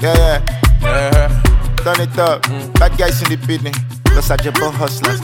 Yeah. Turn it up. Bad guys in the building. Those are Jabba hustlers.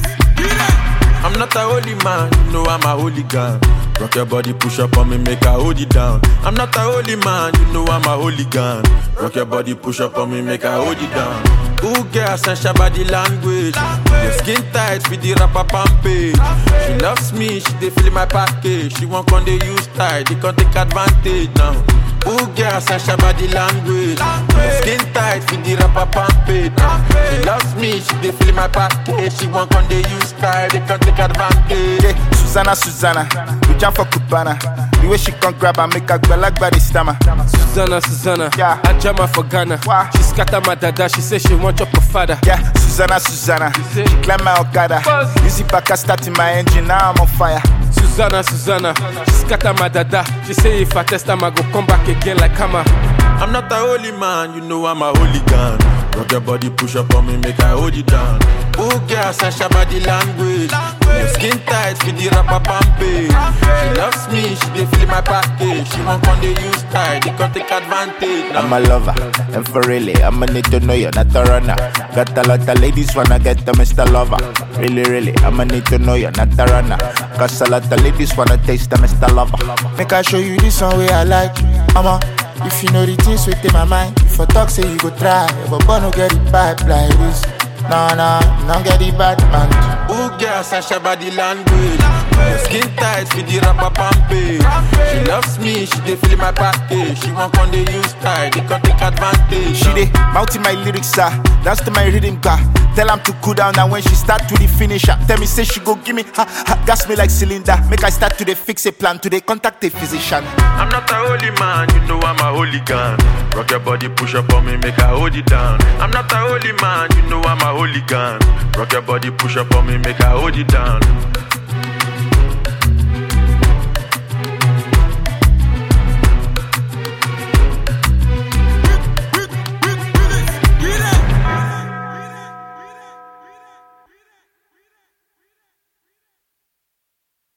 I'm not a holy man, you know I'm a hooligan. Rock your body, push up on me, make I hold it down. I'm not a holy man, you know I'm a hooligan. Rock your body, push up on me, make I hold it down. Ooh, girl, sense body language. Your skin tight with the rapper page. She loves me, she dey feel my package. She won't come dey use tight, they can take advantage now. Ooh, girl, sense body language. Your skin tight with the rapper page. She loves me, she dey feel my package. She won't come dey use tight, they can take advantage. Yeah, Susanna, we jump for Cubana. The way she can grab and make her girl like body stammer. Susanna, yeah. I jam her for Ghana. Wow. She scatter my dada, she say she want your father. Yeah, Susanna, she climb my Okada. Use it back, I starting my engine, now I'm on fire. Susanna, she scatter my dada. She say if I test time, I go come back again like hammer. I'm not a holy man, you know I'm a hooligan. Rock your body, push up on me, make I hold you down. Ooh, girl, sense body language. Your skin tight with the rapper page. She loves me, she dey feel my package. She won't come dey use tight, they can take advantage now. I'm a lover, and for really, I'ma need to know you're not a runner. Got a lot of ladies wanna get the Mr. Lover. Really, I'ma need to know you're not a runner. Cause a lot of ladies wanna taste the Mr. Lover. Make I show you this one way I like you, mama. If you know the things within my mind, if I talk say you go try, but boy no get it bad like this. No, don't get it bad man. Ooh, girl, sense body language. Your skin tight with the rapper page. She loves me, she dey feel my package. She won't come dey use tight, they can take advantage. She dey mounting my lyrics, dance to my rhythm car. Tell am to cool down, and when she start to the finisher, tell me say she go give me gas me like cylinder. Make I start to dey fix a plan, to dey contact a physician. I'm not a holy man, you know I'm a hooligan. Rock your body, push up on me, make I hold it down. I'm not a holy man, you know I'm a hooligan. Rock your body, push up on me, make I hold it down.